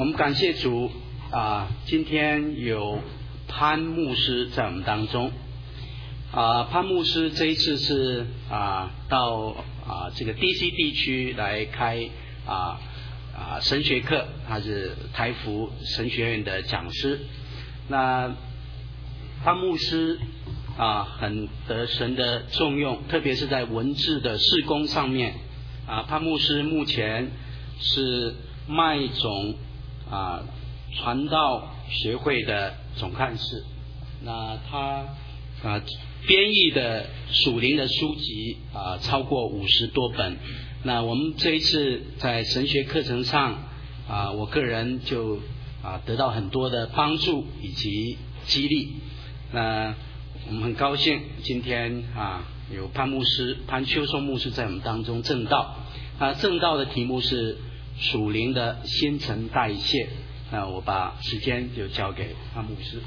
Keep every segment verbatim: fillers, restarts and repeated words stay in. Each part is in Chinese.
我们感谢主啊，今天有潘牧师在我们当中啊。潘牧师这一次是啊到啊这个 D C 地区来开啊啊神学课，他是台福神学院的讲师。那潘牧师啊很得神的重用，特别是在文字的事工上面啊。潘牧师目前是麦种啊传道学会的总干事，那他啊编译的属灵的书籍啊超过五十多本。那我们这一次在神学课程上啊，我个人就啊得到很多的帮助以及激励。那我们很高兴今天啊有潘牧师潘秋松牧师在我们当中证道。啊证道的题目是属灵的新陈代谢。那我把时间就交给潘牧师。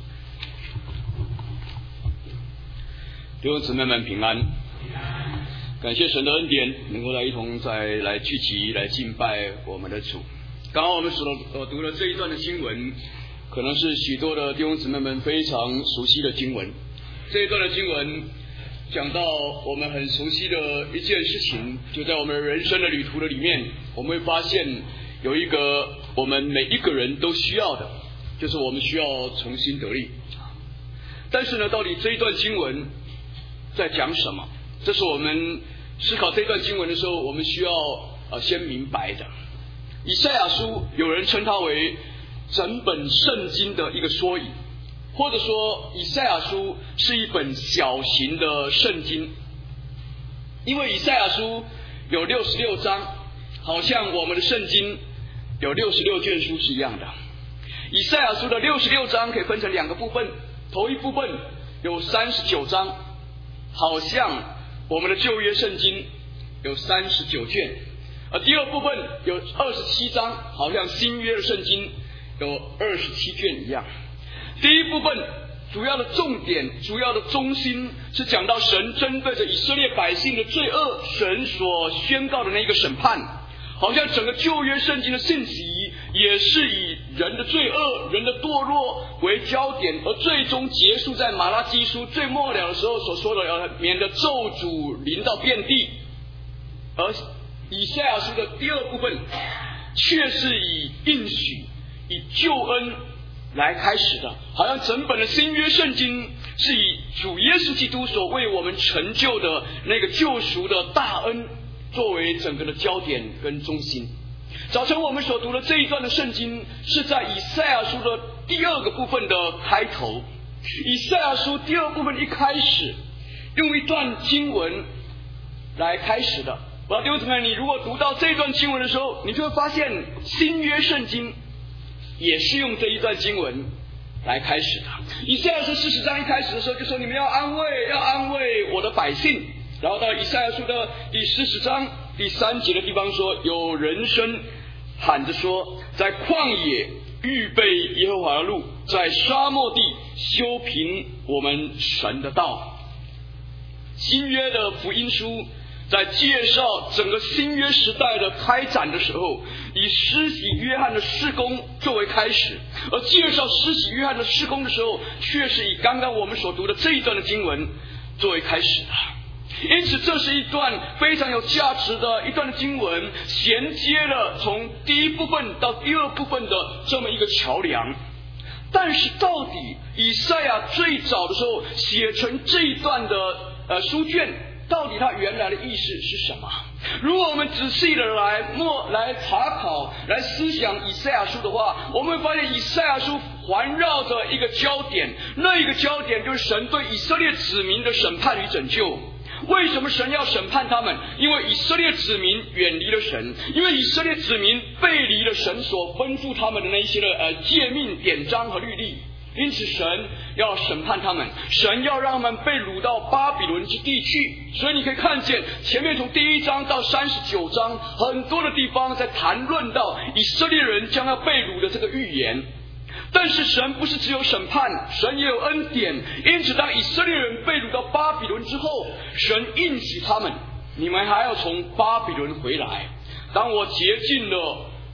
弟兄姊妹们平安，感谢神的恩典，能够来一同再来聚集来敬拜我们的主。刚刚我们所所读的这一段的经文，可能是许多的弟兄姊妹们非常熟悉的经文。这一段的经文讲到我们很熟悉的一件事情，就在我们人生的旅途的里面，我们会发现有一个我们每一个人都需要的，就是我们需要重新得力。但是呢，到底这一段经文在讲什么？这是我们思考这段经文的时候，我们需要呃先明白的。以赛亚书有人称它为整本圣经的一个缩影，或者说以赛亚书是一本小型的圣经，因为以赛亚书有六十六章，好像我们的圣经有六十六卷书是一样的。以赛亚书的六十六章可以分成两个部分，头一部分有三十九章，好像我们的旧约圣经有三十九卷，而第二部分有二十七章，好像新约的圣经有二十七卷一样。第一部分主要的重点，主要的中心是讲到神针对着以色列百姓的罪恶，神所宣告的那个审判，好像整个旧约圣经的信息也是以人的罪恶、人的堕落为焦点，而最终结束在马拉基书最末了的时候所说的要免得咒诅临到遍地。而以赛亚书的第二部分却是以应许、以救恩来开始的，好像整本的新约圣经是以主耶稣基督所为我们成就的那个救赎的大恩作为整个的焦点跟中心。早晨我们所读的这一段的圣经是在以赛亚书的第二个部分的开头。以赛亚书第二部分一开始用一段经文来开始的。我要弟兄姊妹，你如果读到这一段经文的时候，你就会发现新约圣经也是用这一段经文来开始的。以赛亚书四十章一开始的时候就说，你们要安慰要安慰我的百姓。然后到以赛亚书的第四十章第三节的地方说，有人声喊着说，在旷野预备耶和华的路，在沙漠地修平我们神的道。新约的福音书在介绍整个新约时代的开展的时候，以施洗约翰的事工作为开始，而介绍施洗约翰的事工的时候，却是以刚刚我们所读的这一段的经文作为开始的。因此这是一段非常有价值的一段的经文，衔接了从第一部分到第二部分的这么一个桥梁。但是到底以赛亚最早的时候写成这一段的呃书卷，到底它原来的意思是什么？如果我们仔细的来默来查考来思想以赛亚书的话，我们会发现以赛亚书环绕着一个焦点，那一个焦点就是神对以色列子民的审判与拯救。为什么神要审判他们？因为以色列子民远离了神，因为以色列子民背离了神所吩咐他们的那一些的呃诫命典章和律例，因此神要审判他们，神要让他们被掳到巴比伦之地去。所以你可以看见前面从第一章到三十九章，很多的地方在谈论到以色列人将要被掳的这个预言。但是神不是只有审判，神也有恩典。因此当以色列人被掳到巴比伦之后，神应许他们，你们还要从巴比伦回来。当我洁净了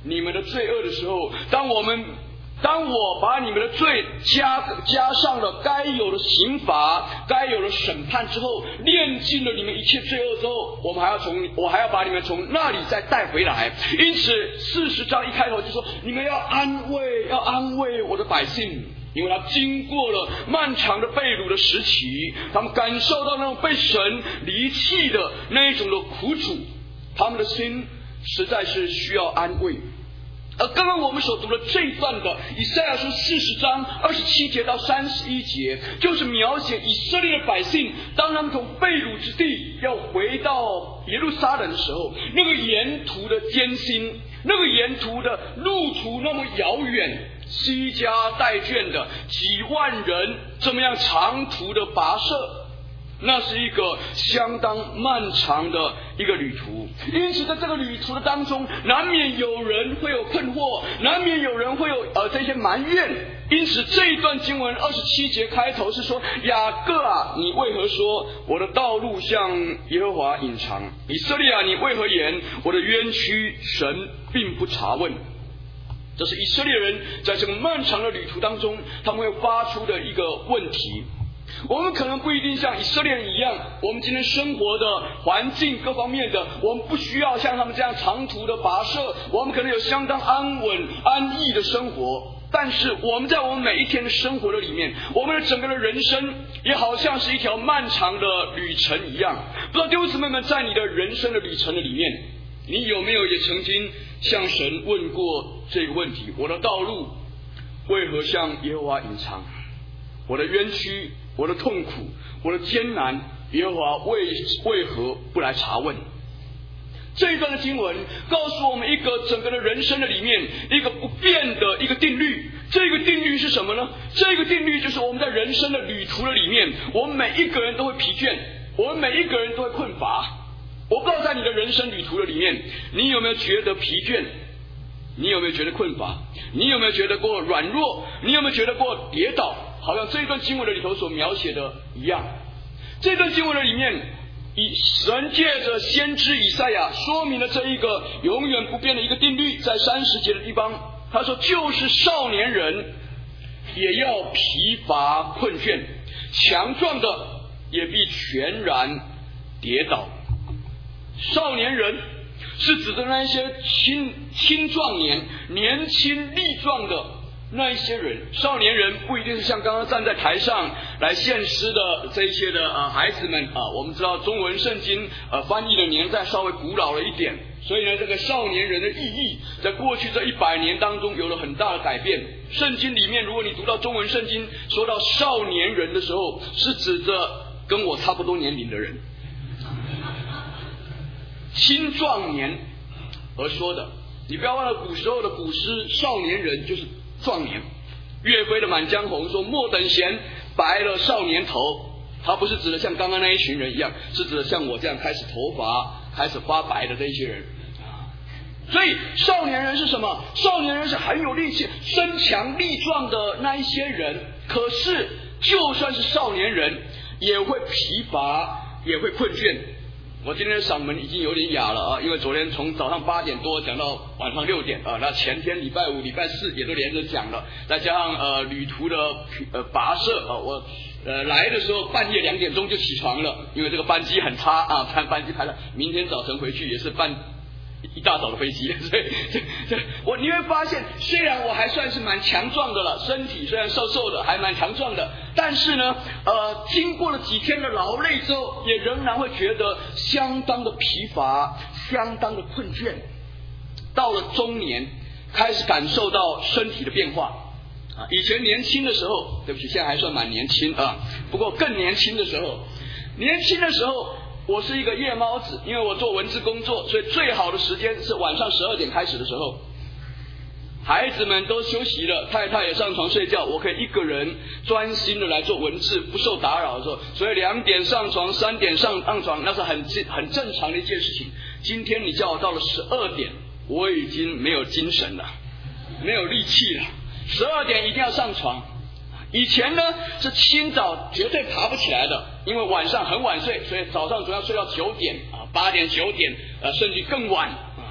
你们的罪恶的时候，当我们当我把你们的罪加加上了该有的刑罚、该有的审判之后，炼尽了你们一切罪恶之后，我们还要从我还要把你们从那里再带回来。因此四十章一开头就说，你们要安慰要安慰我的百姓，因为他经过了漫长的被掳的时期，他们感受到那种被神离弃的那一种的苦楚，他们的心实在是需要安慰。而刚刚我们所读的这一段的以赛亚书四十章二十七节到三十一节，就是描写以色列的百姓，当他们从被掳之地要回到耶路撒冷的时候，那个沿途的艰辛，那个沿途的路途那么遥远，西家带眷的几万人这么样长途的跋涉，那是一个相当漫长的一个旅途。因此在这个旅途的当中，难免有人会有困惑，难免有人会有呃这些埋怨。因此这一段经文二十七节开头是说，雅各啊，你为何说我的道路向耶和华隐藏？以色列啊，你为何言我的冤屈神并不查问？这是以色列人在这个漫长的旅途当中，他们会发出的一个问题。我们可能不一定像以色列人一样，我们今天生活的环境各方面的，我们不需要像他们这样长途的跋涉，我们可能有相当安稳安逸的生活。但是我们在我们每一天的生活的里面，我们的整个的人生也好像是一条漫长的旅程一样。不知道弟兄姊妹们，在你的人生的旅程的里面，你有没有也曾经向神问过这个问题？我的道路为何向耶和华隐藏？我的冤屈，我的痛苦，我的艰难，耶和华为为何不来查问？这一段的经文告诉我们一个整个的人生的里面一个不变的一个定律。这个定律是什么呢？这个定律就是我们在人生的旅途的里面，我们每一个人都会疲倦，我们每一个人都会困乏。我不知道在你的人生旅途的里面，你有没有觉得疲倦？你有没有觉得困乏？你有没有觉得过软弱？你有没有觉得过跌倒？好像这一段经文的里头所描写的一样。这段经文的里面，以神借着先知以赛亚说明了这一个永远不变的一个定律。在三十节的地方，他说，就是少年人也要疲乏困倦，强壮的也必全然跌倒。少年人是指的那一些青青壮年、年轻力壮的那一些人。少年人不一定是像刚刚站在台上来献诗的这一些的呃孩子们啊。我们知道中文圣经呃翻译的年代稍微古老了一点，所以呢，这个少年人的意义在过去这一百年当中有了很大的改变。圣经里面，如果你读到中文圣经说到少年人的时候，是指着跟我差不多年龄的人，青壮年而说的。你不要忘了古时候的古诗，少年人就是壮年。岳飞的《满江红》说，莫等闲，白了少年头。他不是指的像刚刚那一群人一样，是指的像我这样开始头发开始发白的这一些人。所以少年人是什么？少年人是很有力气、身强力壮的那一些人。可是就算是少年人，也会疲乏，也会困倦。我今天的嗓门已经有点哑了啊，因为昨天从早上八点多讲到晚上六点啊，那前天礼拜五、礼拜四也都连着讲了，再加上呃旅途的呃跋涉啊，我呃来的时候半夜两点钟就起床了，因为这个班机很差啊，班班机排了，明天早晨回去也是半一大早的飞机，所以这这我你会发现，虽然我还算是蛮强壮的了，身体虽然瘦瘦的，还蛮强壮的，但是呢，呃，经过了几天的劳累之后，也仍然会觉得相当的疲乏，相当的困倦。到了中年，开始感受到身体的变化啊。以前年轻的时候，对不起，现在还算蛮年轻啊，不过更年轻的时候，年轻的时候。我是一个夜猫子，因为我做文字工作，所以最好的时间是晚上十二点开始的时候，孩子们都休息了，太太也上床睡觉，我可以一个人专心的来做文字，不受打扰的时候，所以两点上床，三点上上床，那是很很正常的一件事情。今天你叫我到了十二点，我已经没有精神了，没有力气了，十二点一定要上床。以前呢是清早绝对爬不起来的，因为晚上很晚睡，所以早上总要睡到九点啊，八点九点，呃，甚至更晚啊。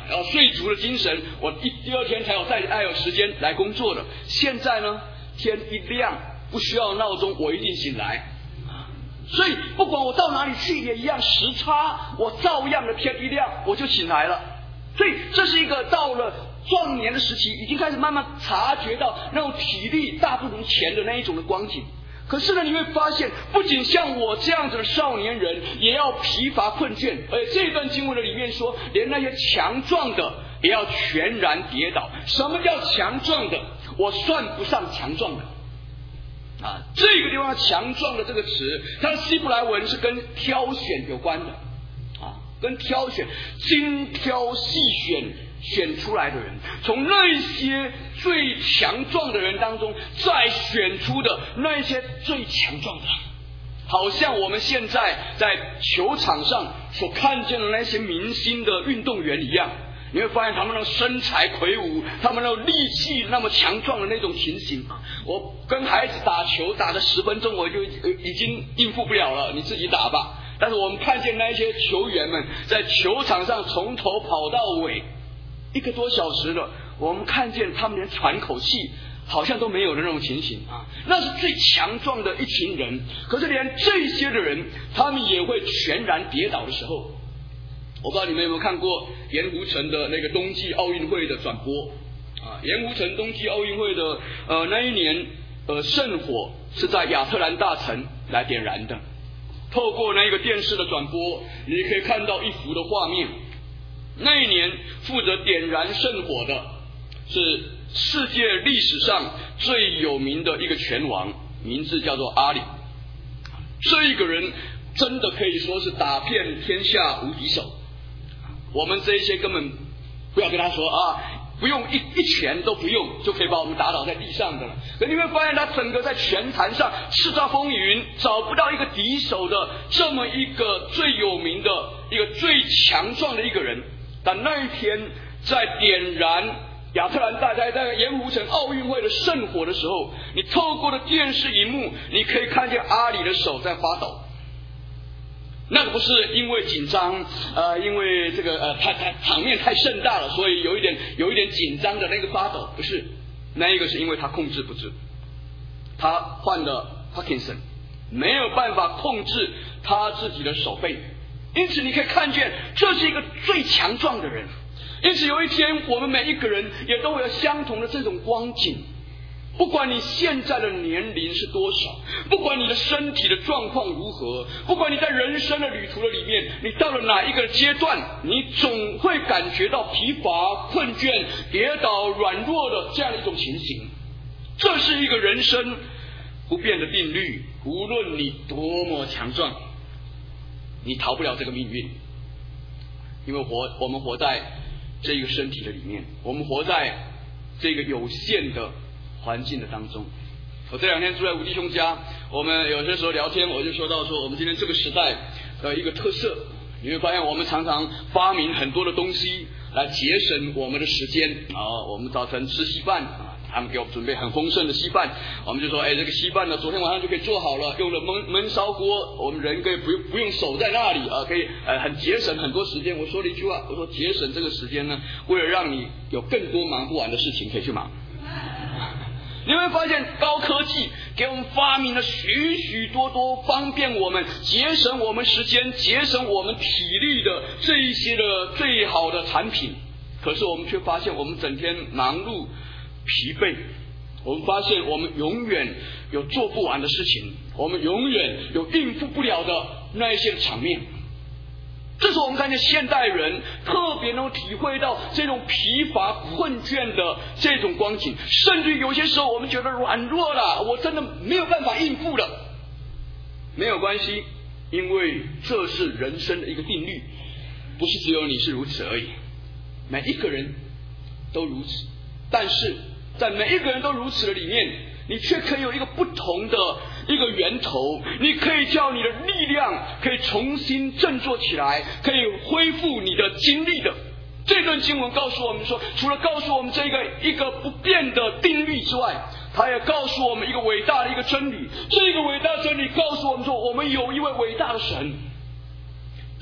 要睡足了精神，我一第二天才有再还有时间来工作的。现在呢，天一亮，不需要闹钟，我一定醒来。所以不管我到哪里去也一样，时差我照样的天一亮我就醒来了。所以这是一个到了壮年的时期，已经开始慢慢察觉到那种体力大不如前的那一种的光景。可是呢，你会发现，不仅像我这样子的少年人也要疲乏困倦，而且这一段经文的里面说，连那些强壮的也要全然跌倒。什么叫强壮的？我算不上强壮的啊，这个地方强壮的这个词，它的希伯来文是跟挑选有关的啊，跟挑选，精挑细选选出来的人，从那些最强壮的人当中再选出的那些最强壮的，好像我们现在在球场上所看见的那些明星的运动员一样。你会发现他们的身材魁梧，他们的力气那么强壮的那种情形。我跟孩子打球打了十分钟，我就已经应付不了了，你自己打吧。但是我们看见那些球员们在球场上从头跑到尾一个多小时了，我们看见他们连喘口气好像都没有的那种情形啊，那是最强壮的一群人。可是连这些的人，他们也会全然跌倒的时候。我不知道你们有没有看过盐湖城的那个冬季奥运会的转播啊？盐湖城冬季奥运会的呃那一年呃圣火是在亚特兰大城来点燃的。透过那个电视的转播，你可以看到一幅的画面。那一年负责点燃圣火的是世界历史上最有名的一个拳王，名字叫做阿里。这一个人真的可以说是打遍天下无敌手。我们这一些根本不要跟他说啊，不用一一拳都不用就可以把我们打倒在地上的了。可你会发现他整个在拳坛上叱咤风云，找不到一个敌手的这么一个最有名的一个最强壮的一个人。但那一天在点燃亚特兰大在在盐湖城奥运会的圣火的时候，你透过的电视荧幕，你可以看见阿里的手在发抖。那个不是因为紧张，呃，因为这个呃，太太场面太盛大了，所以有一点有一点紧张的那个发抖，不是，那一个是因为他控制不住，他患了 Parkinson， 没有办法控制他自己的手背，因此你可以看见这是一个最强壮的人。因此有一天我们每一个人也都会有相同的这种光景。不管你现在的年龄是多少，不管你的身体的状况如何，不管你在人生的旅途的里面，你到了哪一个阶段，你总会感觉到疲乏、困倦、跌倒、软弱的这样的一种情形。这是一个人生不变的定律，无论你多么强壮，你逃不了这个命运。因为活我们活在这个身体的里面，我们活在这个有限的环境的当中。我这两天住在吴弟兄家，我们有些时候聊天，我就说到说我们今天这个时代的一个特色，你会发现我们常常发明很多的东西来节省我们的时间啊。我们早晨吃稀饭啊，他们给我们准备很丰盛的稀饭，我们就说哎，这个稀饭呢昨天晚上就可以做好了，用了焖焖烧锅，我们人可以不用不用守在那里啊，可以呃很节省很多时间。我说了一句话，我说节省这个时间呢，为了让你有更多忙不完的事情可以去忙。你会发现高科技给我们发明了许许多多方便我们节省我们时间节省我们体力的这一些的最好的产品，可是我们却发现我们整天忙碌疲惫，我们发现我们永远有做不完的事情，我们永远有应付不了的那一些场面。这是我们看见现代人特别能体会到这种疲乏困倦的这种光景，甚至有些时候我们觉得软弱了，我真的没有办法应付了。没有关系，因为这是人生的一个定律，不是只有你是如此而已，每一个人都如此。但是在每一个人都如此的里面，你却可以有一个不同的一个源头，你可以叫你的力量可以重新振作起来，可以恢复你的精力的。这段经文告诉我们说，除了告诉我们这个一个不变的定律之外，它也告诉我们一个伟大的一个真理。这个伟大的真理告诉我们说，我们有一位伟大的神。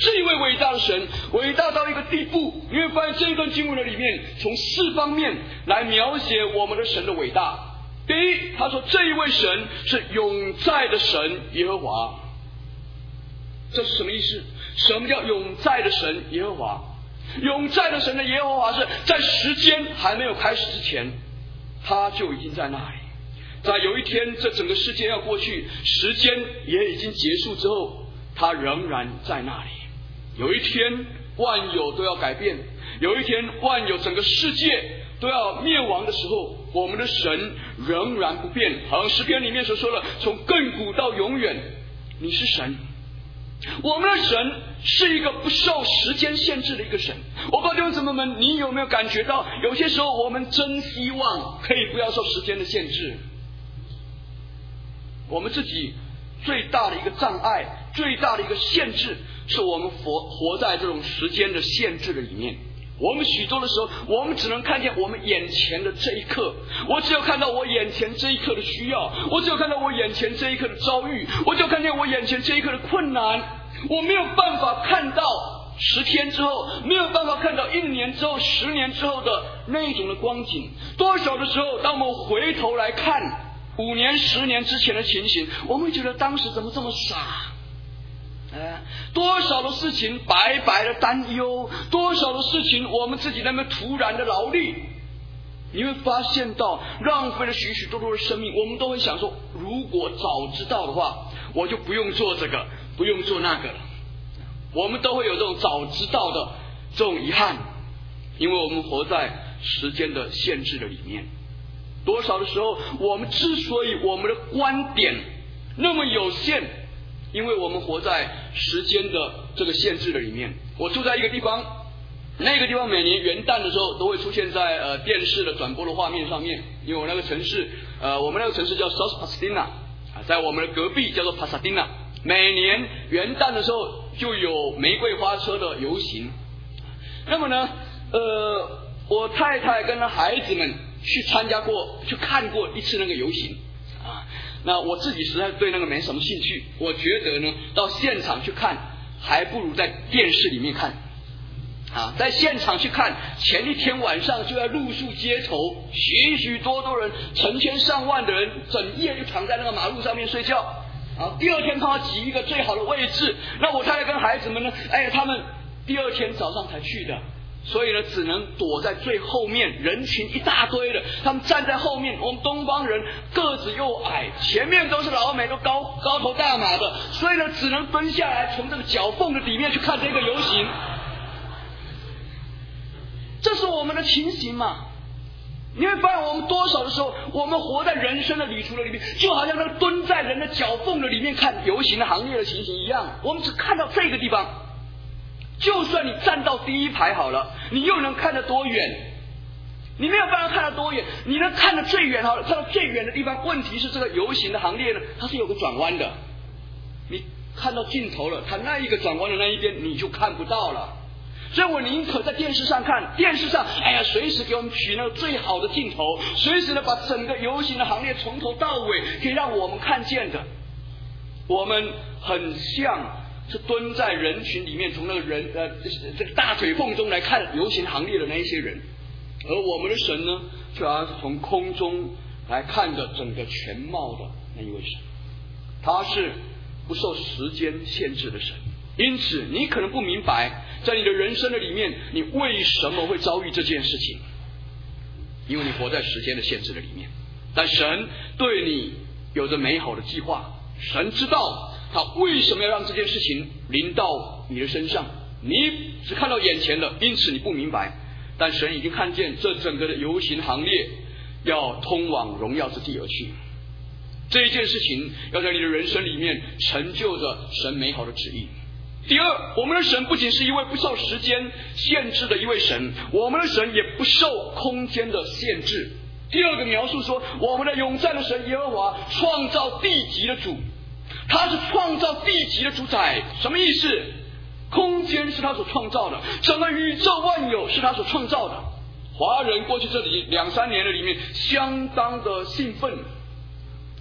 这一位伟大的神，伟大到一个地步，你会发现这一段经文的里面，从四方面来描写我们的神的伟大。第一，他说这一位神是永在的神耶和华。这是什么意思？什么叫永在的神耶和华？永在的神的耶和华是在时间还没有开始之前，他就已经在那里。在有一天这整个世界要过去，时间也已经结束之后，他仍然在那里。有一天万有都要改变，有一天万有整个世界都要灭亡的时候，我们的神仍然不变。好像诗篇里面所说的，从亘古到永远，你是神。我们的神是一个不受时间限制的一个神。我不知道弟兄姊妹们，你有没有感觉到，有些时候我们真希望可以不要受时间的限制。我们自己最大的一个障碍，最大的一个限制，是我们活活在这种时间的限制的里面。我们许多的时候，我们只能看见我们眼前的这一刻，我只有看到我眼前这一刻的需要，我只有看到我眼前这一刻的遭遇，我只有看见我眼前这一刻的困难，我没有办法看到十天之后，没有办法看到一年之后、十年之后的那一种的光景。多少的时候，当我们回头来看五年、十年之前的情形，我们会觉得当时怎么这么傻？哎，多少的事情白白的担忧，多少的事情我们自己那么突然的劳力，你会发现到浪费了许许多多的生命。我们都会想说，如果早知道的话，我就不用做这个，不用做那个了。我们都会有这种早知道的这种遗憾，因为我们活在时间的限制的里面。多少的时候，我们之所以我们的观点那么有限，因为我们活在时间的这个限制的里面。我住在一个地方，那个地方每年元旦的时候都会出现在呃电视的转播的画面上面。因为我那个城市，呃，我们那个城市叫 South Pasadena 啊，在我们的隔壁叫做 Pasadena。每年元旦的时候就有玫瑰花车的游行。那么呢，呃，我太太跟孩子们去参加过、去看过一次那个游行啊。那我自己实在对那个没什么兴趣，我觉得呢，到现场去看还不如在电视里面看啊。在现场去看，前一天晚上就要露宿街头，许许多多人，成千上万的人，整夜就躺在那个马路上面睡觉啊。第二天他要挤一个最好的位置，那我太太跟孩子们呢，哎，他们第二天早上才去的。所以呢，只能躲在最后面，人群一大堆的，他们站在后面。我们东方人个子又矮，前面都是老美，都高高头大马的，所以呢，只能蹲下来，从这个脚缝的里面去看这个游行。这是我们的情形嘛？你会发现，我们多少的时候，我们活在人生的旅途的里面，就好像那个蹲在人的脚缝的里面看游行的行列的情形一样。我们只看到这个地方。就算你站到第一排好了，你又能看得多远？你没有办法看得多远，你能看得最远好了，看到最远的地方。问题是这个游行的行列呢，它是有个转弯的，你看到尽头了，它那一个转弯的那一边你就看不到了。所以我宁可在电视上看，电视上哎呀，随时给我们取那个最好的镜头，随时呢把整个游行的行列从头到尾可以让我们看见的。我们很像是蹲在人群里面，从那个人呃这个大腿缝中来看游行行列的那一些人，而我们的神呢，却好像是从空中来看着整个全貌的那一位神。他是不受时间限制的神，因此你可能不明白，在你的人生的里面，你为什么会遭遇这件事情，因为你活在时间的限制的里面。但神对你有着美好的计划，神知道他为什么要让这件事情临到你的身上，你只看到眼前的，因此你不明白。但神已经看见这整个的游行行列要通往荣耀之地而去，这一件事情要在你的人生里面成就着神美好的旨意。第二，我们的神不仅是一位不受时间限制的一位神，我们的神也不受空间的限制。第二个描述说，我们的永在的神耶和华创造地极的主，他是创造地极的主宰。什么意思？空间是他所创造的，整个宇宙万有是他所创造的。华人过去这里两三年的里面相当的兴奋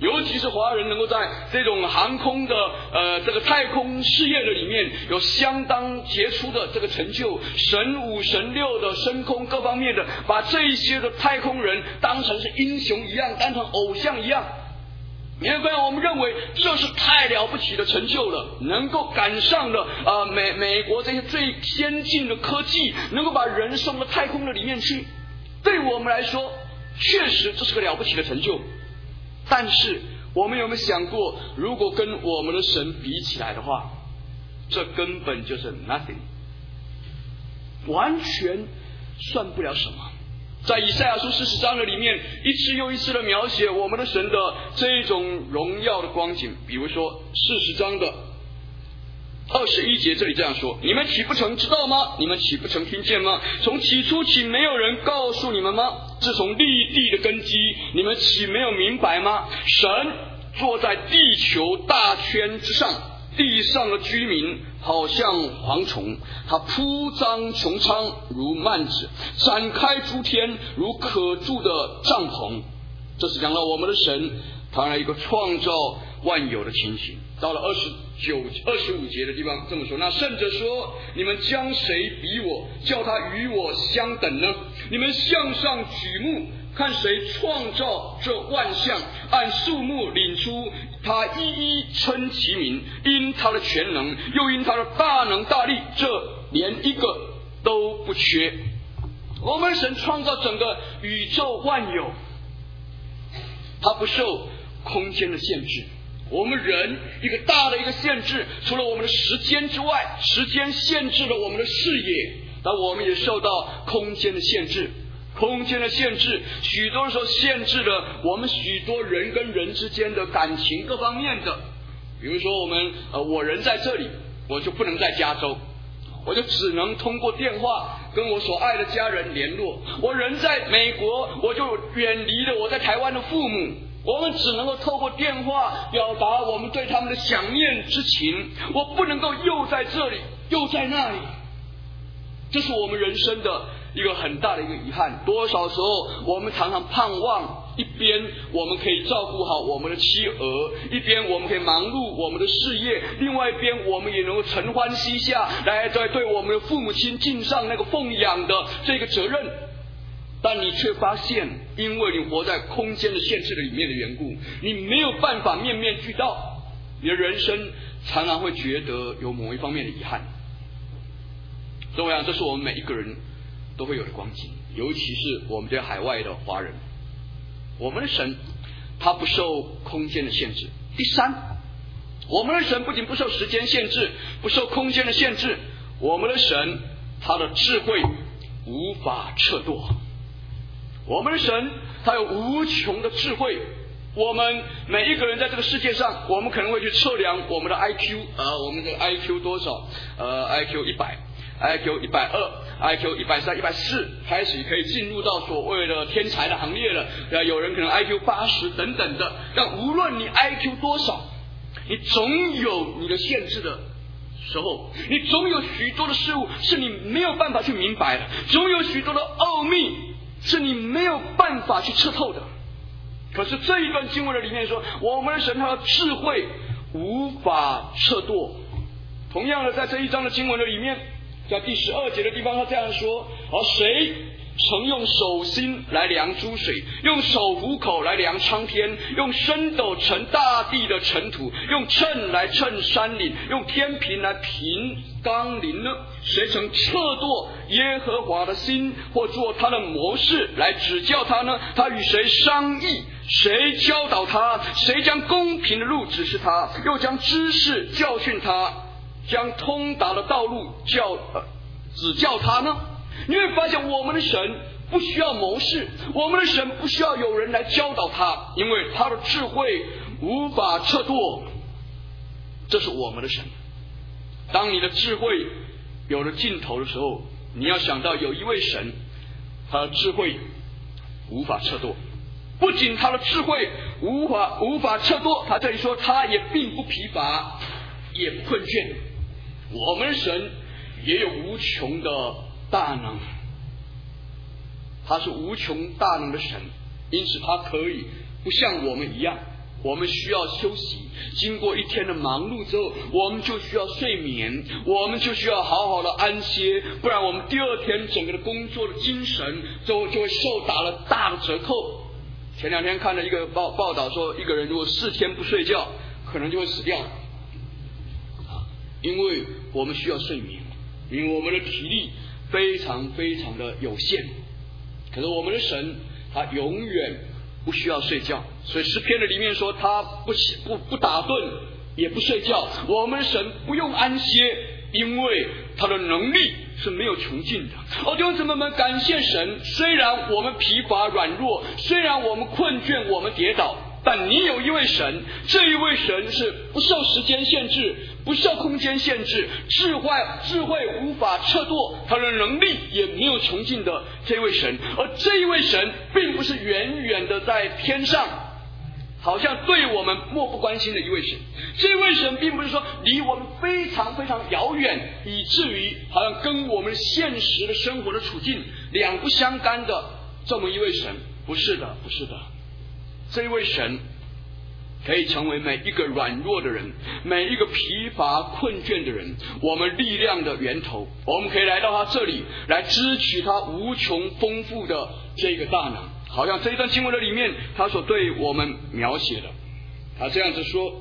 尤其是华人能够在这种航空的呃这个太空事业的里面有相当杰出的这个成就，神五神六的升空各方面的，把这一些的太空人当成是英雄一样，当成偶像一样。你会发现，我们认为这是太了不起的成就了，能够赶上了呃美美国这些最先进的科技，能够把人送到太空的里面去。对我们来说，确实这是个了不起的成就。但是我们有没有想过，如果跟我们的神比起来的话，这根本就是 nothing， 完全算不了什么。在以赛亚书四十章的里面，一次又一次的描写我们的神的这种荣耀的光景。比如说四十章的二十一节，这里这样说：你们岂不曾知道吗？你们岂不曾听见吗？从起初岂没有人告诉你们吗？自从立地的根基，你们岂没有明白吗？神坐在地球大圈之上，地上的居民好像蝗虫，他铺张穹苍如幔子，展开诸天如可住的帐篷。这是讲到我们的神他来一个创造万有的情形。到了二十九、二十五节的地方这么说：那圣者说，你们将谁比我，叫他与我相等呢？你们向上举目，看谁创造这万象，按数目领出，他一一称其名，因他的全能，又因他的大能大力，这连一个都不缺。我们神创造整个宇宙万有，他不受空间的限制。我们人一个大的一个限制，除了我们的时间之外，时间限制了我们的视野，但我们也受到空间的限制。空间的限制，许多时候限制了我们许多人跟人之间的感情各方面的。比如说我们呃，我人在这里，我就不能在加州，我就只能通过电话跟我所爱的家人联络。我人在美国，我就远离了我在台湾的父母，我们只能够透过电话表达我们对他们的想念之情，我不能够又在这里又在那里。这是我们人生的一个很大的一个遗憾。多少时候我们常常盼望，一边我们可以照顾好我们的妻儿，一边我们可以忙碌我们的事业，另外一边我们也能够承欢膝下来在对我们的父母亲尽上那个奉养的这个责任。但你却发现，因为你活在空间的限制的里面的缘故，你没有办法面面俱到，你的人生常常会觉得有某一方面的遗憾。所以我想，这是我们每一个人都会有的光景，尤其是我们这些海外的华人。我们的神他不受空间的限制。第三，我们的神不仅不受时间限制，不受空间的限制，我们的神他的智慧无法测度。我们的神他有无穷的智慧。我们每一个人在这个世界上，我们可能会去测量我们的 I Q 啊、呃，我们的 I Q 多少？呃 ，I Q 一百。I Q 一百二 I Q 一百三 一百四，开始可以进入到所谓的天才的行列了。有人可能 I Q 八十等等的。但无论你 I Q 多少，你总有你的限制的时候，你总有许多的事物是你没有办法去明白的，总有许多的奥秘是你没有办法去测透的。可是这一段经文的里面说，我们的神他的智慧无法测度。同样的，在这一章的经文的里面，在第十二节的地方，他这样说：而谁曾用手心来量诸水，用手虎口来量苍天，用升斗盛大地的尘土，用秤来称山岭，用天平来平冈陵呢？谁曾测度耶和华的心，或做他的谋士来指教他呢？他与谁商议？谁教导他？谁将公平的路指示他？又将知识教训他？将通达的道路教、呃、指教他呢？你会发现，我们的神不需要谋士，我们的神不需要有人来教导他，因为他的智慧无法测度。这是我们的神。当你的智慧有了尽头的时候，你要想到有一位神，他的智慧无法测度。不仅他的智慧无法无法测度，他这里说他也并不疲乏，也不困倦。我们神也有无穷的大能，他是无穷大能的神，因此他可以不像我们一样， 我们需要休息，经过一天的忙碌之后，我们就需要睡眠，我们就需要好好的安歇，不然我们第二天整个的工作的精神就就会受打了大的折扣。前两天看了一个报报道说，一个人如果四天不睡觉，可能就会死掉，因为我们需要睡眠，因为我们的体力非常非常的有限。可是我们的神他永远不需要睡觉，所以诗篇的里面说他不不不打盹也不睡觉。我们的神不用安歇，因为他的能力是没有穷尽的。哦，弟兄姊妹们，感谢神，虽然我们疲乏软弱，虽然我们困倦，我们跌倒，但你有一位神，这一位神是不受时间限制，不受空间限制，智慧智慧无法测度，他的能力也没有穷尽的这位神。而这一位神并不是远远的在天上，好像对我们漠不关心的一位神。这位神并不是说离我们非常非常遥远，以至于好像跟我们现实的生活的处境两不相干的这么一位神。不是的，不是的。这一位神可以成为每一个软弱的人，每一个疲乏困倦的人我们力量的源头。我们可以来到他这里，来支取他无穷丰富的这个大能。好像这一段经文的里面他所对我们描写的，他这样子说，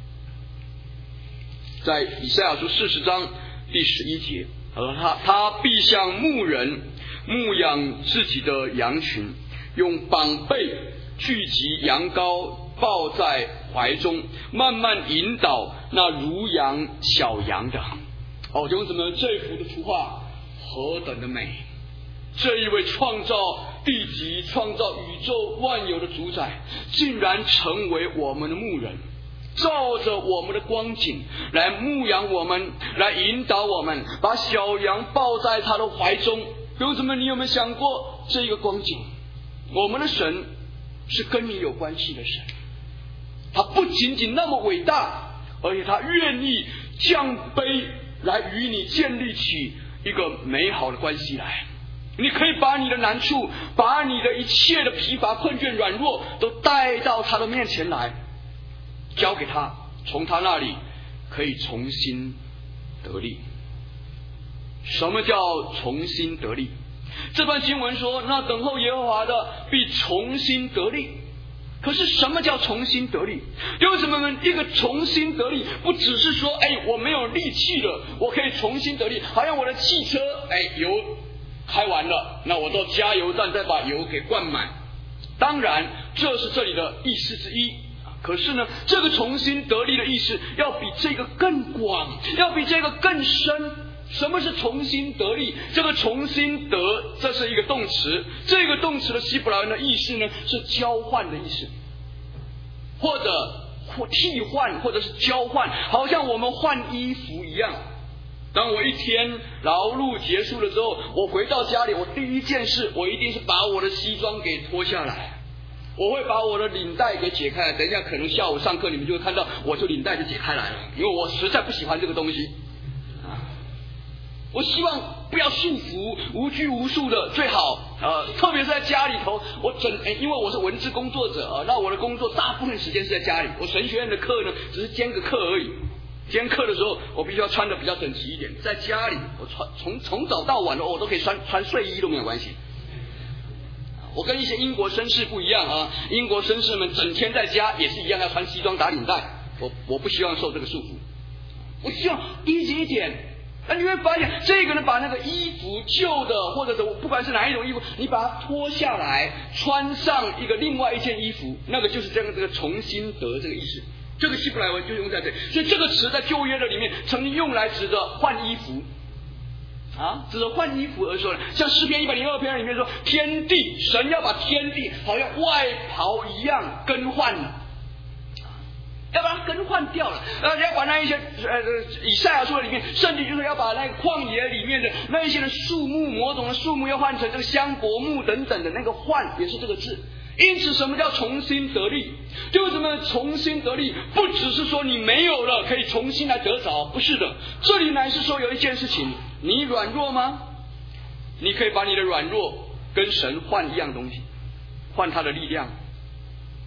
在以赛亚书四十章第十一节，他说他他必像牧人牧养自己的羊群，用膀背聚集羊羔，抱在怀中，慢慢引导那如羊小羊的。哦，弟兄姊妹，这幅的图画何等的美！这一位创造地极、创造宇宙万有的主宰，竟然成为我们的牧人，照着我们的光景来牧养我们，来引导我们，把小羊抱在他的怀中。弟兄姊妹，你有没有想过这一个光景？我们的神是跟你有关系的神，他不仅仅那么伟大，而且他愿意降卑来与你建立起一个美好的关系来。你可以把你的难处，把你的一切的疲乏困倦软弱都带到他的面前来，交给他，从他那里可以重新得力。什么叫重新得力？这段经文说，那等候耶和华的必重新得力。可是什么叫重新得力？弟兄姊妹们，一个重新得力不只是说，哎，我没有力气了，我可以重新得力，好像我的汽车，哎，油开完了，那我到加油站再把油给灌满。当然这是这里的意思之一，可是呢，这个重新得力的意思要比这个更广，要比这个更深。什么是重新得力？这个重新得，这是一个动词，这个动词的希伯来文的意思呢，是交换的意思，或者或替换，或者是交换，好像我们换衣服一样。当我一天劳碌结束了之后，我回到家里，我第一件事，我一定是把我的西装给脱下来，我会把我的领带给解开来。等一下可能下午上课你们就会看到，我就领带就解开来了，因为我实在不喜欢这个东西啊。我希望不要束缚，无拘无束的最好。呃，特别是在家里头，我整，哎，因为我是文字工作者啊，那我的工作大部分时间是在家里。我神学院的课呢，只是兼个课而已。兼课的时候，我必须要穿的比较整齐一点。在家里，我穿从从早到晚的，我都可以穿穿睡衣都没有关系。我跟一些英国绅士不一样啊，英国绅士们整天在家也是一样要穿西装打领带。我我不希望受这个束缚，我希望低级一点。那你会发现，这个人把那个衣服旧的，或者是不管是哪一种衣服，你把它脱下来，穿上一个另外一件衣服，那个就是这样这个重新得这个意思。这个希伯来文就用在这里，所以这个词在旧约的里面曾经用来指着换衣服啊，指着换衣服而说的。像诗篇一百零二篇里面说，天地，神要把天地好像外袍一样更换了，要把它更换掉了，呃，要把那一些呃以赛亚书里面，甚至就是要把那个旷野里面的那一些的树木，某种的树木要换成这个香柏木等等的那个换，也是这个字。因此什么叫重新得力？就是什么重新得力，不只是说你没有了可以重新来得着，不是的，这里乃是说有一件事情，你软弱吗？你可以把你的软弱跟神换一样东西，换他的力量。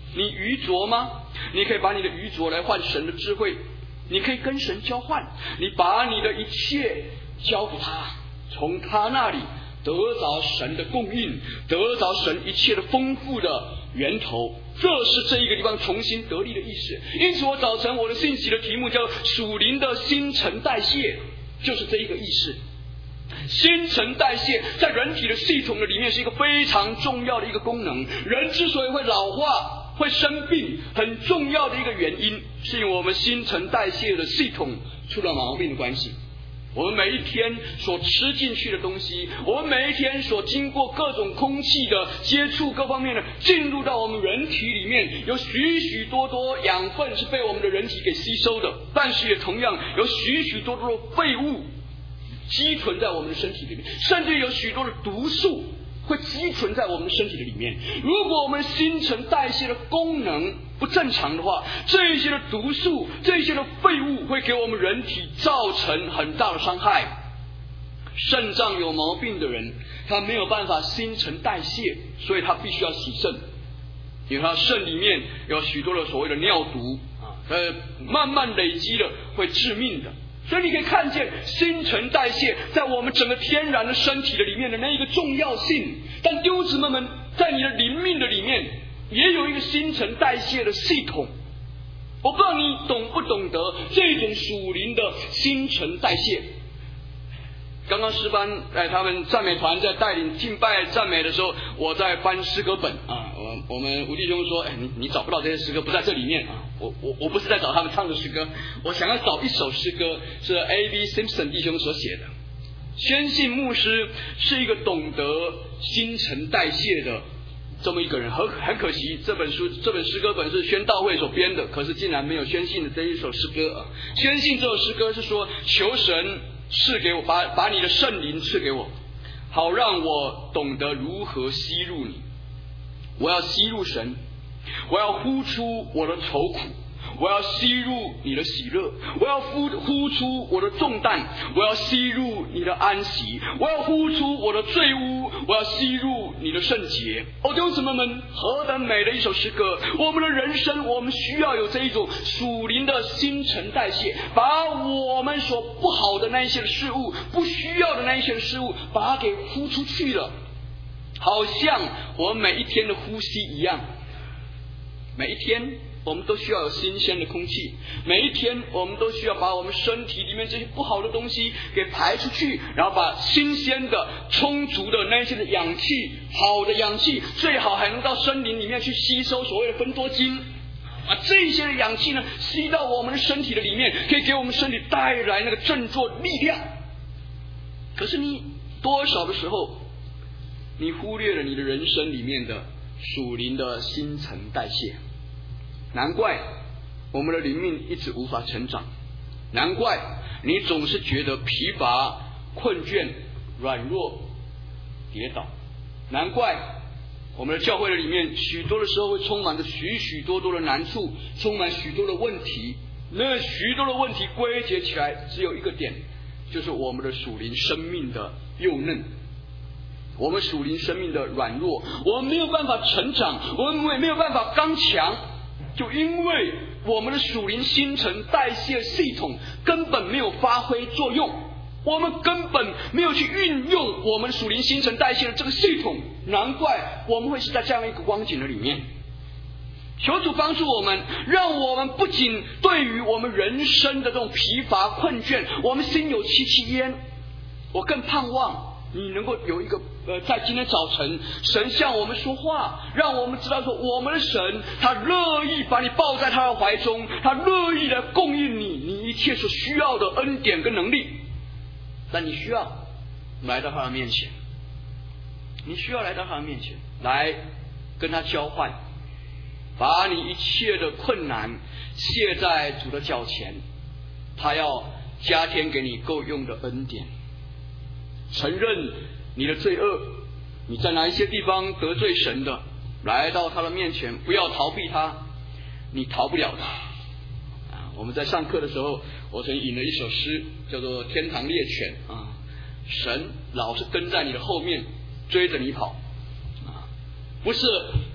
你愚拙吗？你可以把你的愚拙来换神的智慧，你可以跟神交换，你把你的一切交给他，从他那里得着神的供应，得着神一切的丰富的源头。这是这一个地方重新得力的意思。因此我早晨我的信息的题目叫属灵的新陈代谢，就是这一个意思。新陈代谢在人体的系统的里面是一个非常重要的一个功能。人之所以会老化会生病，很重要的一个原因是因为我们新陈代谢的系统出了毛病的关系。我们每一天所吃进去的东西，我们每一天所经过各种空气的接触，各方面的进入到我们人体里面，有许许多多养分是被我们的人体给吸收的，但是也同样有许许多多的废物积存在我们的身体里面，甚至有许多的毒素会积存在我们的身体的里面。如果我们新陈代谢的功能不正常的话，这一些的毒素，这一些的废物会给我们人体造成很大的伤害。肾脏有毛病的人，他没有办法新陈代谢，所以他必须要洗肾，因为他肾里面有许多的所谓的尿毒啊，呃，慢慢累积了会致命的。所以你可以看见新陈代谢在我们整个天然的身体的里面的那一个重要性。但弟兄姊妹们，在你的灵命的里面也有一个新陈代谢的系统。我不知道你懂不懂得这种属灵的新陈代谢。刚刚诗班哎，他们赞美团在带领敬拜赞美的时候，我在翻诗歌本啊。我我们吴弟兄说，哎，你你找不到这些诗歌，不在这里面啊。我我我不是在找他们唱的诗歌，我想要找一首诗歌，是 A B Simpson 弟兄所写的。宣信牧师是一个懂得新陈代谢的这么一个人，很很可惜，这本书这本诗歌本是宣道会所编的，可是竟然没有宣信的这一首诗歌啊。宣信这首诗歌是说，求神赐给我，把把你的圣灵赐给我，好让我懂得如何吸入你。我要吸入神，我要呼出我的愁苦，我要吸入你的喜乐，我要呼呼出我的重担，我要吸入你的安息，我要呼出我的罪污，我要吸入你的圣洁。哦，弟兄姊妹们，何等美的一首诗歌！我们的人生，我们需要有这一种属灵的新陈代谢，把我们所不好的那一些的事物，不需要的那一些的事物，把它给呼出去了，好像我们每一天的呼吸一样。每一天我们都需要有新鲜的空气，每一天我们都需要把我们身体里面这些不好的东西给排出去，然后把新鲜的充足的那些的氧气，好的氧气最好还能到森林里面去吸收所谓的芬多精啊，这些的氧气呢吸到我们的身体的里面，可以给我们身体带来那个振作力量。可是你多少的时候你忽略了你的人生里面的属灵的新陈代谢，难怪我们的灵命一直无法成长，难怪你总是觉得疲乏、困倦、软弱、跌倒，难怪我们的教会的里面许多的时候会充满着许许多多的难处，充满许多的问题。那许多的问题归结起来只有一个点，就是我们的属灵生命的幼嫩，我们属灵生命的软弱，我们没有办法成长，我们也没有办法刚强，就因为我们的属灵新陈代谢系统根本没有发挥作用，我们根本没有去运用我们属灵新陈代谢的这个系统，难怪我们会是在这样一个光景的里面。求主帮助我们，让我们不仅对于我们人生的这种疲乏困倦，我们心有戚戚焉，我更盼望你能够有一个呃，在今天早晨神向我们说话，让我们知道说我们的神他乐意把你抱在他的怀中，他乐意来供应你你一切所需要的恩典跟能力。但你需要来到他的面前，你需要来到他的面前来跟他交换，把你一切的困难卸在主的脚前，他要加添给你够用的恩典。承认你的罪恶，你在哪一些地方得罪神的，来到他的面前，不要逃避他，你逃不了的啊！我们在上课的时候，我曾引了一首诗，叫做《天堂猎犬》啊，神老是跟在你的后面追着你跑啊，不是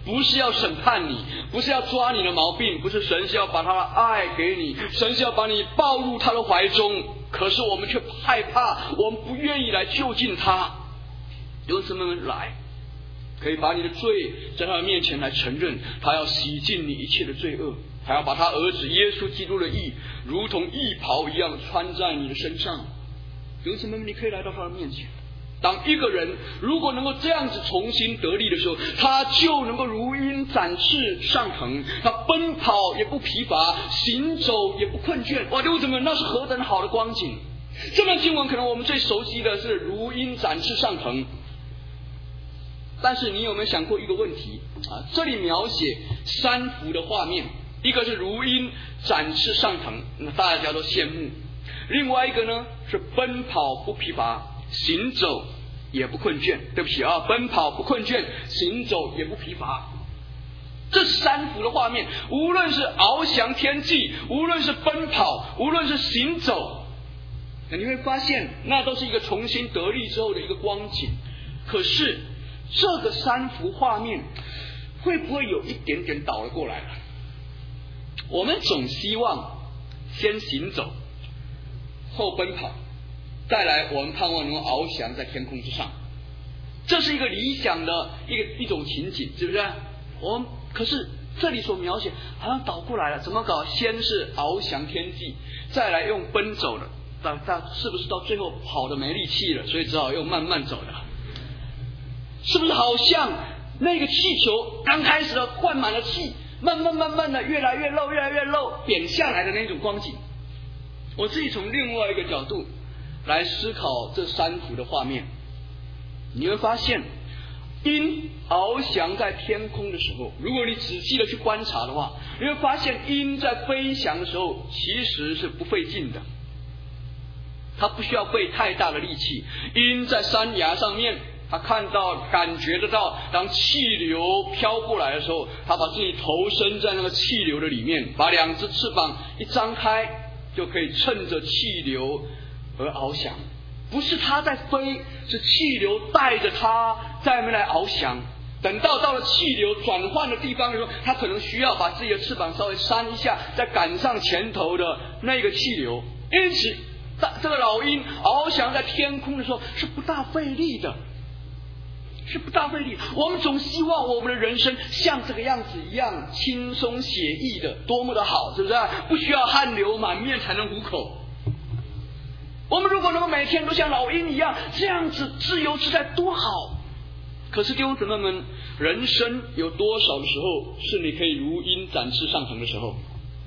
不是要审判你，不是要抓你的毛病，不是神是要把他的爱给你，神是要把你抱入他的怀中，可是我们却害怕，我们不愿意来就近他。弟兄姊妹们，来，可以把你的罪在他的面前来承认，他要洗净你一切的罪恶，还要把他儿子耶稣基督的义如同义袍一样穿在你的身上。弟兄姊妹们，你可以来到他的面前。当一个人如果能够这样子重新得力的时候，他就能够如鹰展翅上腾，他奔跑也不疲乏，行走也不困倦。哇，弟兄姊妹，那是何等好的光景！这段经文可能我们最熟悉的是如鹰展翅上腾，但是你有没有想过一个问题啊？这里描写三幅的画面，一个是如鹰展翅上腾，那大家都羡慕；另外一个呢是奔跑不疲乏，行走也不困倦。对不起啊，奔跑不困倦，行走也不疲乏。这三幅的画面，无论是翱翔天际，无论是奔跑，无论是行走，你会发现那都是一个重新得力之后的一个光景。可是这个三幅画面会不会有一点点倒了过来了？我们总希望先行走，后奔跑，再来我们盼望能够翱翔在天空之上，这是一个理想的一个一种情景，是不是？我们可是这里所描写好像倒过来了，怎么搞？先是翱翔天际，再来用奔走的，但但是不是到最后跑得没力气了，所以只好用慢慢走的？是不是好像那个气球刚开始的灌满了气，慢慢慢慢的越来越漏，越来越漏，扁下来的那种光景？我自己从另外一个角度来思考这三幅的画面，你会发现鹰翱翔在天空的时候，如果你仔细的去观察的话，你会发现鹰在飞翔的时候其实是不费劲的，它不需要费太大的力气。鹰在山崖上面，他看到感觉得到当气流飘过来的时候，他把自己投身在那个气流的里面，把两只翅膀一张开，就可以趁着气流而翱翔。不是他在飞，是气流带着他在那边来翱翔。等到到了气流转换的地方的时候，他可能需要把自己的翅膀稍微扇一下，再赶上前头的那个气流。因此这个老鹰翱翔在天空的时候是不大费力的，是不大费力。我们总希望我们的人生像这个样子一样轻松写意的，多么的好，是不是？不需要汗流满面才能糊口。我们如果能够每天都像老鹰一样这样子自由自在，多好！可是弟兄姊妹们，人生有多少的时候是你可以如鹰展翅上腾的时候？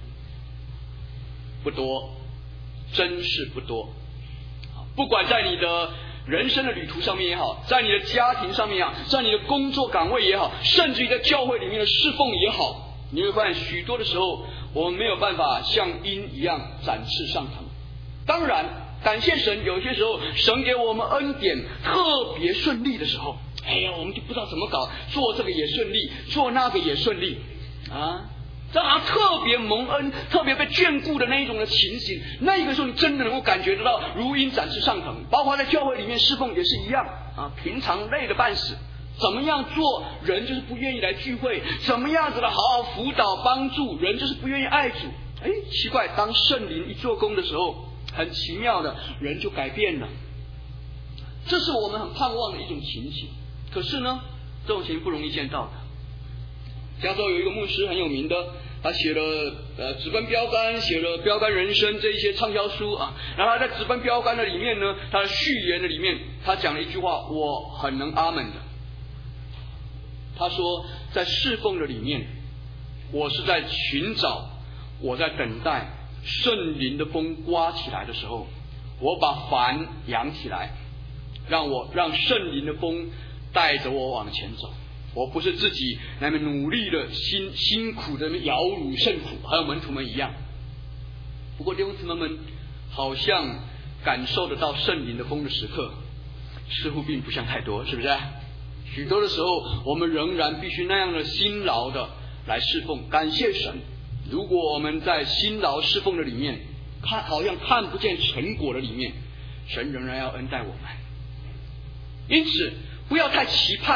不多，真是不多。不管在你的人生的旅途上面也好，在你的家庭上面也好，在你的工作岗位也好，甚至于在教会里面的侍奉也好，你会发现许多的时候我们没有办法像鹰一样展翅上腾。当然感谢神，有些时候神给我们恩典特别顺利的时候，哎呀，我们就不知道怎么搞，做这个也顺利，做那个也顺利啊，这好像特别蒙恩，特别被眷顾的那一种的情形。那个时候你真的能够感觉得到如鹰展翅上腾。包括在教会里面侍奉也是一样啊，平常累得半死，怎么样做人就是不愿意来聚会，怎么样子的好好辅导帮助人就是不愿意爱主。哎，奇怪，当圣灵一做工的时候，很奇妙的人就改变了。这是我们很盼望的一种情形。可是呢，这种情形不容易见到的。加州有一个牧师很有名的，他写了呃直奔标杆，写了标杆人生这一些畅销书啊。然后他在直奔标杆的里面呢，他的序言的里面，他讲了一句话，我很能阿门的。他说，在侍奉的里面，我是在寻找，我在等待圣灵的风刮起来的时候，我把帆扬起来，让我让圣灵的风带着我往前走。我不是自己那么努力的辛辛苦的摇橹甚苦，还有门徒们一样。不过弟兄姊妹们好像感受得到圣灵的风的时刻似乎并不像太多，是不是？许多的时候我们仍然必须那样的辛劳的来侍奉。感谢神，如果我们在辛劳侍奉的里面看好像看不见成果的里面，神仍然要恩待我们。因此不要太期盼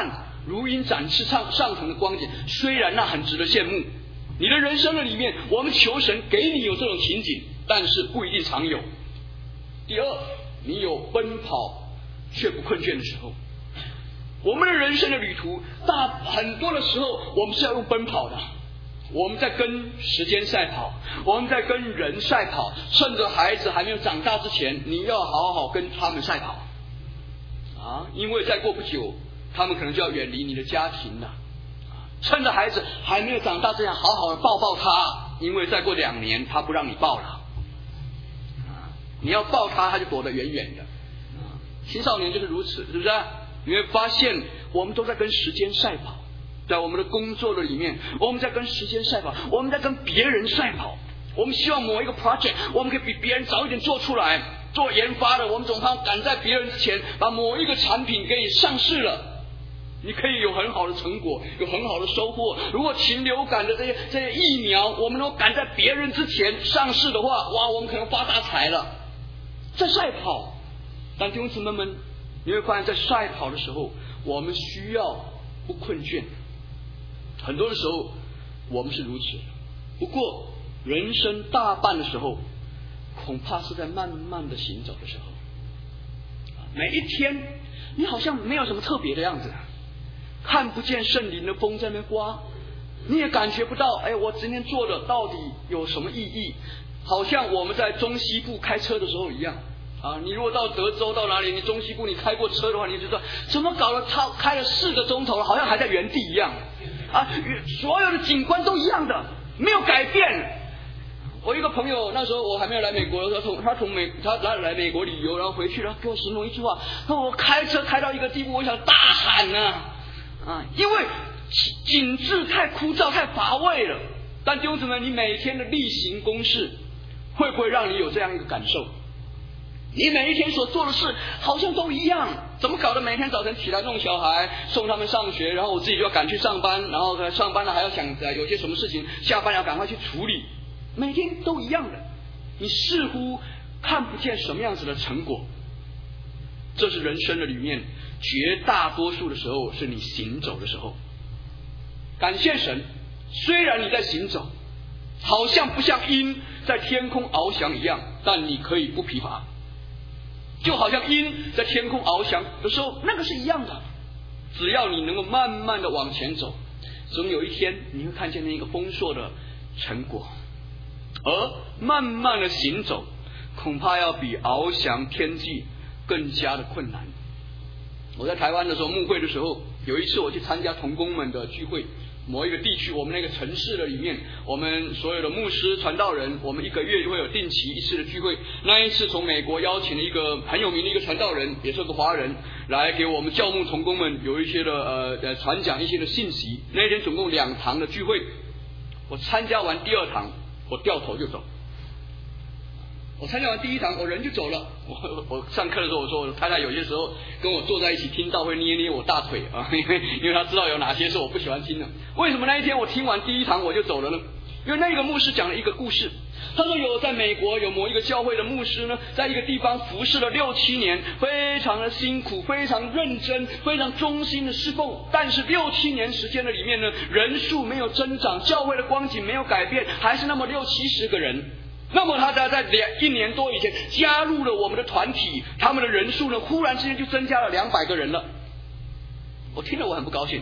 如鹰展翅上上腾的光景，虽然那很值得羡慕。你的人生的里面，我们求神给你有这种情景，但是不一定常有。第二，你有奔跑却不困倦的时候。我们的人生的旅途，大很多的时候，我们是要用奔跑的。我们在跟时间赛跑，我们在跟人赛跑。趁着孩子还没有长大之前，你要好好跟他们赛跑啊！因为再过不久，他们可能就要远离你的家庭了。趁着孩子还没有长大之前，好好的抱抱他，因为再过两年，他不让你抱了。你要抱他，他就躲得远远的。青少年就是如此，是不是？你会发现，我们都在跟时间赛跑。在我们的工作的里面，我们在跟时间赛跑，我们在跟别人赛跑。我们希望某一个 project， 我们可以比别人早一点做出来。做研发的，我们总怕赶在别人之前，把某一个产品给上市了。你可以有很好的成果，有很好的收获。如果禽流感的这些这些疫苗，我们能够赶在别人之前上市的话，哇，我们可能发大财了。在赛跑，但弟兄姊妹们，你会发现在赛跑的时候，我们需要不困倦。很多的时候我们是如此，不过人生大半的时候，恐怕是在慢慢的行走的时候。每一天你好像没有什么特别的样子，看不见圣灵的风在那边刮，你也感觉不到，哎，我今天做的到底有什么意义？好像我们在中西部开车的时候一样啊！你如果到德州到哪里，你中西部你开过车的话，你就知道怎么搞了，他开了四个钟头了，好像还在原地一样啊！所有的景观都一样的，没有改变。我一个朋友那时候我还没有来美国，他从他从美他来来美国旅游，然后回去，然后给我形容一句话，他说我开车开到一个地步，我想大喊啊啊！因为景致太枯燥太乏味了。但弟兄姊妹，你每天的例行公事，会不会让你有这样一个感受？你每一天所做的事好像都一样，怎么搞得每天早晨起来弄小孩送他们上学，然后我自己就要赶去上班，然后上班了还要想着有些什么事情下班要赶快去处理，每天都一样的，你似乎看不见什么样子的成果。这是人生的里面绝大多数的时候是你行走的时候。感谢神，虽然你在行走，好像不像鹰在天空翱翔一样，但你可以不疲乏。就好像鹰在天空翱翔的时候，那个是一样的。只要你能够慢慢的往前走，总有一天你会看见那个丰硕的成果。而慢慢的行走，恐怕要比翱翔天际更加的困难。我在台湾的时候，牧会的时候，有一次我去参加同工们的聚会，某一个地区，我们那个城市的里面，我们所有的牧师传道人，我们一个月就会有定期一次的聚会。那一次从美国邀请了一个很有名的一个传道人，也是个华人，来给我们教牧同工们有一些的呃呃传讲一些的信息。那一天总共两堂的聚会，我参加完第二堂，我掉头就走。我参加完第一堂，我人就走了。我我上课的时候，我说我太太有些时候跟我坐在一起听到会捏捏我大腿啊，因为因为她知道有哪些是我不喜欢听的。为什么那一天我听完第一堂我就走了呢？因为那个牧师讲了一个故事。他说有在美国有某一个教会的牧师呢，在一个地方服侍了六七年，非常的辛苦，非常认真，非常忠心的侍奉。但是六七年时间的里面呢，人数没有增长，教会的光景没有改变，还是那么六七十个人。那么他在在两一年多以前加入了我们的团体，他们的人数呢，忽然之间就增加了两百个人了。我听了我很不高兴。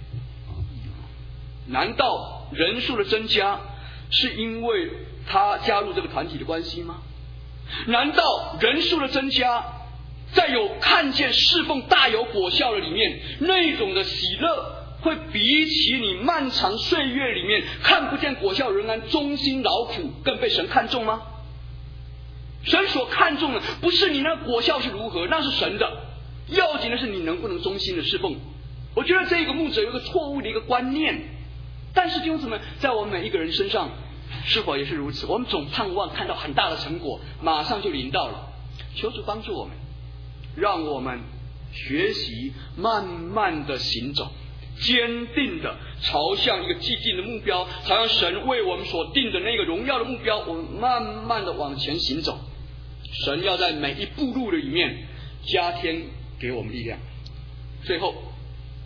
难道人数的增加是因为他加入这个团体的关系吗？难道人数的增加，在有看见侍奉大有果效的里面，那种的喜乐，会比起你漫长岁月里面看不见果效仍然忠心劳苦更被神看重吗？神所看重的不是你那果效是如何，那是神的，要紧的是你能不能忠心的侍奉。我觉得这个牧者有一个错误的一个观念，但是弟兄姊妹，在我们每一个人身上是否也是如此？我们总盼望看到很大的成果，马上就临到了。求主帮助我们，让我们学习慢慢的行走，坚定的朝向一个既定的目标，朝向神为我们所定的那个荣耀的目标，我们慢慢的往前行走。神要在每一步路的里面加添给我们力量。最后，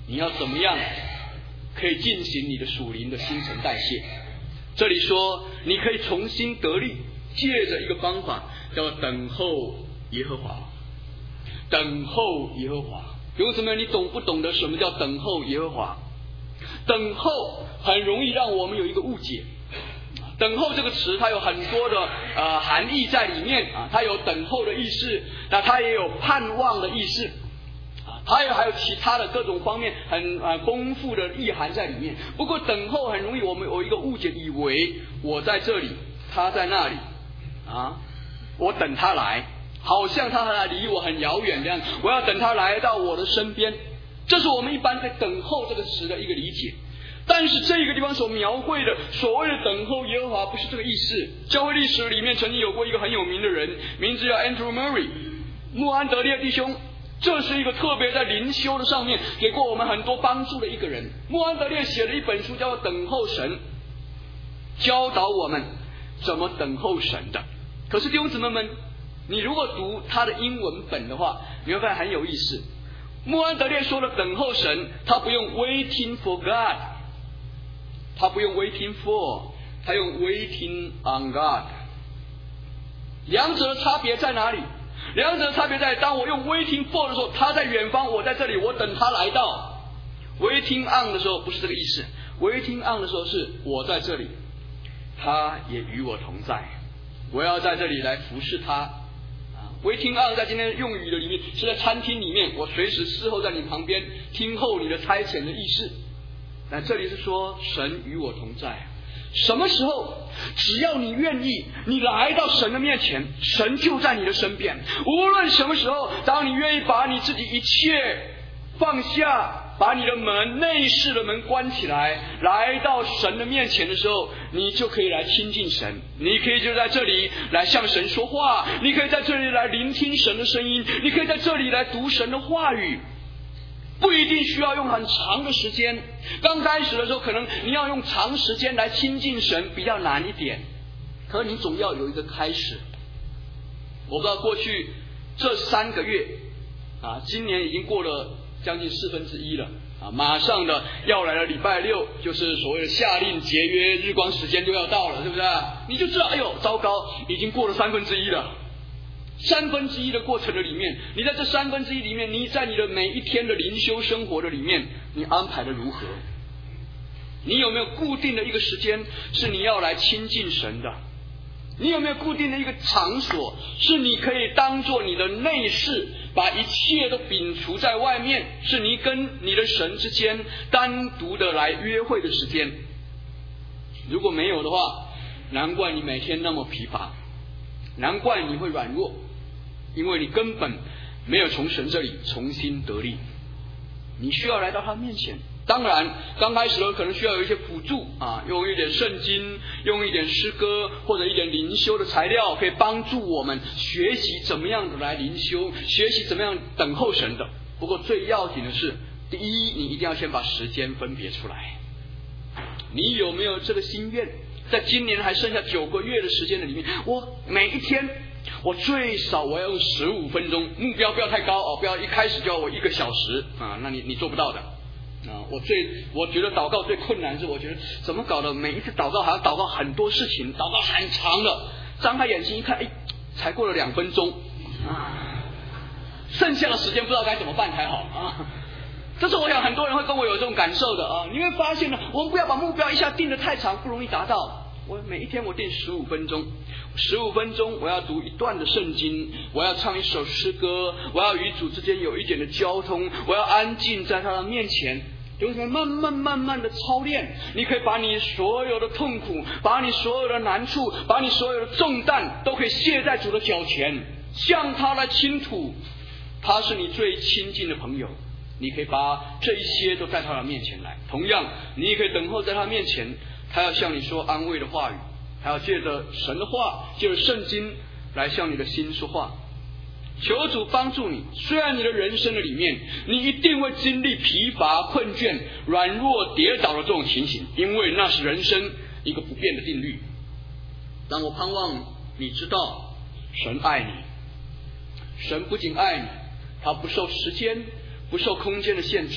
你要怎么样可以进行你的属灵的新陈代谢？这里说你可以重新得力，借着一个方法叫等候耶和华。等候耶和华，弟兄姊妹，你懂不懂得什么叫等候耶和华？等候很容易让我们有一个误解。等候这个词它有很多的呃含义在里面啊，它有等候的意思，那它也有盼望的意思啊，它也还有其他的各种方面很呃丰富的意涵在里面。不过等候很容易我们有一个误解，以为我在这里，他在那里啊，我等他来，好像他还离我很遥远这样，我要等他来到我的身边。这是我们一般对等候这个词的一个理解。但是这个地方所描绘的所谓的等候耶和华不是这个意思。教会历史里面曾经有过一个很有名的人，名字叫 Andrew Murray 穆安德烈弟兄，这是一个特别在灵修的上面给过我们很多帮助的一个人。穆安德烈写了一本书叫做《等候神》，教导我们怎么等候神的。可是弟兄姊妹们，你如果读他的英文本的话，你会发现很有意思。穆安德烈说的等候神，他不用 waiting for God， 他不用 waiting for， 他用 waiting on God。 两者的差别在哪里？两者的差别在当我用 waiting for 的时候，他在远方，我在这里，我等他来到。 waiting on 的时候不是这个意思， waiting on 的时候是我在这里，他也与我同在，我要在这里来服侍他。waiting on 在今天用语的里面是在餐厅里面，我随时侍候在你旁边，听候你的差遣的意思。但这里是说神与我同在。什么时候？只要你愿意，你来到神的面前，神就在你的身边。无论什么时候，当你愿意把你自己一切放下，把你的门内室的门关起来，来到神的面前的时候，你就可以来亲近神。你可以就在这里来向神说话，你可以在这里来聆听神的声音，你可以在这里来读神的话语。不一定需要用很长的时间，刚开始的时候可能你要用长时间来亲近神比较难一点，可是你总要有一个开始。我不知道过去这三个月啊，今年已经过了将近四分之一了啊，马上的要来了礼拜六，就是所谓的下令节约日光时间就要到了，是不是？你就知道，哎呦，糟糕，已经过了三分之一了。三分之一的过程的里面，你在这三分之一里面，你在你的每一天的灵修生活的里面，你安排的如何？你有没有固定的一个时间是你要来亲近神的？你有没有固定的一个场所是你可以当做你的内室，把一切都摒除在外面，是你跟你的神之间单独的来约会的时间？如果没有的话，难怪你每天那么疲乏，难怪你会软弱，因为你根本没有从神这里重新得力。你需要来到他面前。当然刚开始呢，可能需要有一些辅助啊，用一点圣经，用一点诗歌，或者一点灵修的材料，可以帮助我们学习怎么样的来灵修，学习怎么样等候神的。不过最要紧的是，第一，你一定要先把时间分别出来。你有没有这个心愿？在今年还剩下九个月的时间的里面，我每一天我最少我要用十五分钟，目标不要太高哦，不要一开始就要我一个小时啊，那你你做不到的啊。我最我觉得祷告最困难是，我觉得怎么搞的，每一次祷告还要祷告很多事情，祷告很长的，张开眼睛一看，哎，才过了两分钟啊，剩下的时间不知道该怎么办才好啊。这是我想很多人会跟我有这种感受的啊！你会发现呢，我们不要把目标一下定得太长，不容易达到。我每一天我定十五分钟，十五分钟我要读一段的圣经，我要唱一首诗歌，我要与主之间有一点的交通，我要安静在他的面前。有什么慢慢慢慢的操练，你可以把你所有的痛苦，把你所有的难处，把你所有的重担，都可以卸在主的脚前，向他来倾吐。他是你最亲近的朋友。你可以把这一些都带到他面前来。同样，你也可以等候在他面前，他要向你说安慰的话语，他要借着神的话，借着圣经来向你的心说话。求主帮助你。虽然你的人生的里面，你一定会经历疲乏、困倦、软弱、跌倒的这种情形，因为那是人生一个不变的定律。但我盼望你知道，神爱你。神不仅爱你，他不受时间不受空间的限制，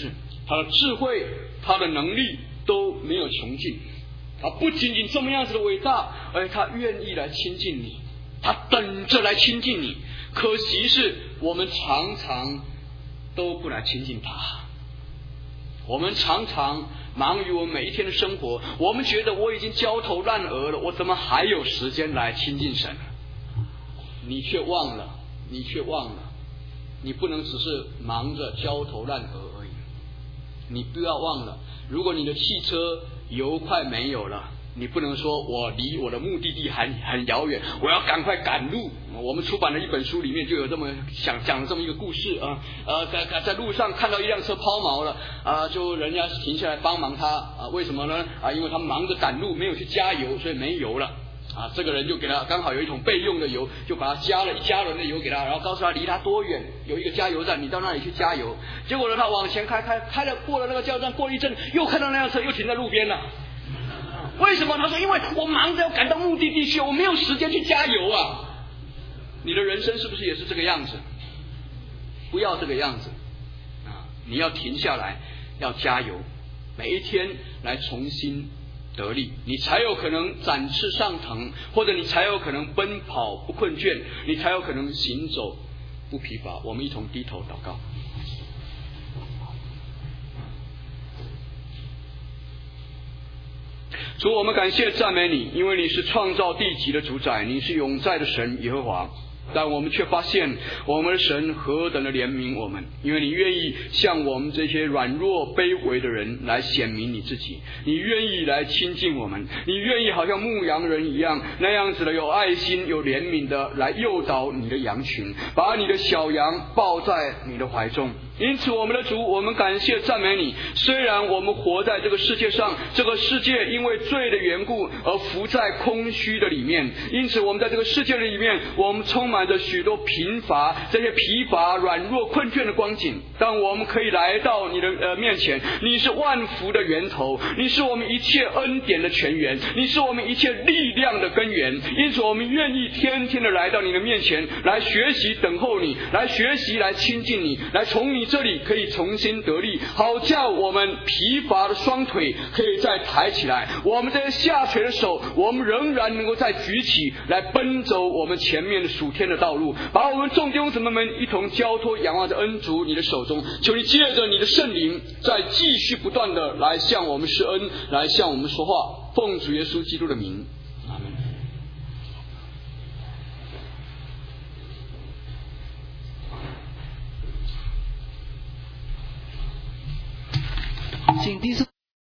他的智慧，他的能力都没有穷尽。他不仅仅这么样子的伟大，而且他愿意来亲近你，他等着来亲近你。可惜是我们常常都不来亲近他，我们常常忙于我们每一天的生活，我们觉得我已经焦头烂额了，我怎么还有时间来亲近神？你却忘了，你却忘了，你不能只是忙着焦头烂额而已。你不要忘了，如果你的汽车油快没有了，你不能说我离我的目的地还很遥远，我要赶快赶路。我们出版的一本书里面就有这么想讲了这么一个故事啊，呃，在在路上看到一辆车抛锚了啊，就人家停下来帮忙他啊，为什么呢？啊，因为他忙着赶路，没有去加油，所以没油了。啊，这个人就给他刚好有一桶备用的油，就把他加了一加仑的油给他，然后告诉他离他多远有一个加油站，你到那里去加油。结果呢，他往前开开开了，过了那个加油站，过了一阵，又看到那辆车又停在路边了。为什么？他说因为我忙着要赶到目的地去，我没有时间去加油啊。你的人生是不是也是这个样子？不要这个样子啊！你要停下来，要加油，每一天来重新得力，你才有可能展翅上腾，或者你才有可能奔跑不困倦，你才有可能行走不疲乏。我们一同低头祷告。主，我们感谢赞美你，因为你是创造地极的主宰，你是永在的神耶和华。但我们却发现我们的神何等的怜悯我们，因为你愿意向我们这些软弱卑微的人来显明你自己，你愿意来亲近我们，你愿意好像牧羊人一样那样子的有爱心有怜悯的来诱导你的羊群，把你的小羊抱在你的怀中。因此我们的主，我们感谢赞美你，虽然我们活在这个世界上，这个世界因为罪的缘故而浮在空虚的里面，因此我们在这个世界的里面，我们充满着许多贫乏，这些疲乏软弱困倦的光景，但我们可以来到你的呃面前，你是万福的源头，你是我们一切恩典的泉源，你是我们一切力量的根源。因此我们愿意天天的来到你的面前，来学习等候你，来学习来亲近你，来从你这里可以重新得力，好叫我们疲乏的双腿可以再抬起来，我们这些下垂的手我们仍然能够再举起来，奔走我们前面的属天的道路，把我们众弟兄姊妹们一同交托仰望着恩主你的手中。求你借着你的圣灵再继续不断的来向我们施恩，来向我们说话，奉主耶稣基督的名，阿们。 请弟兄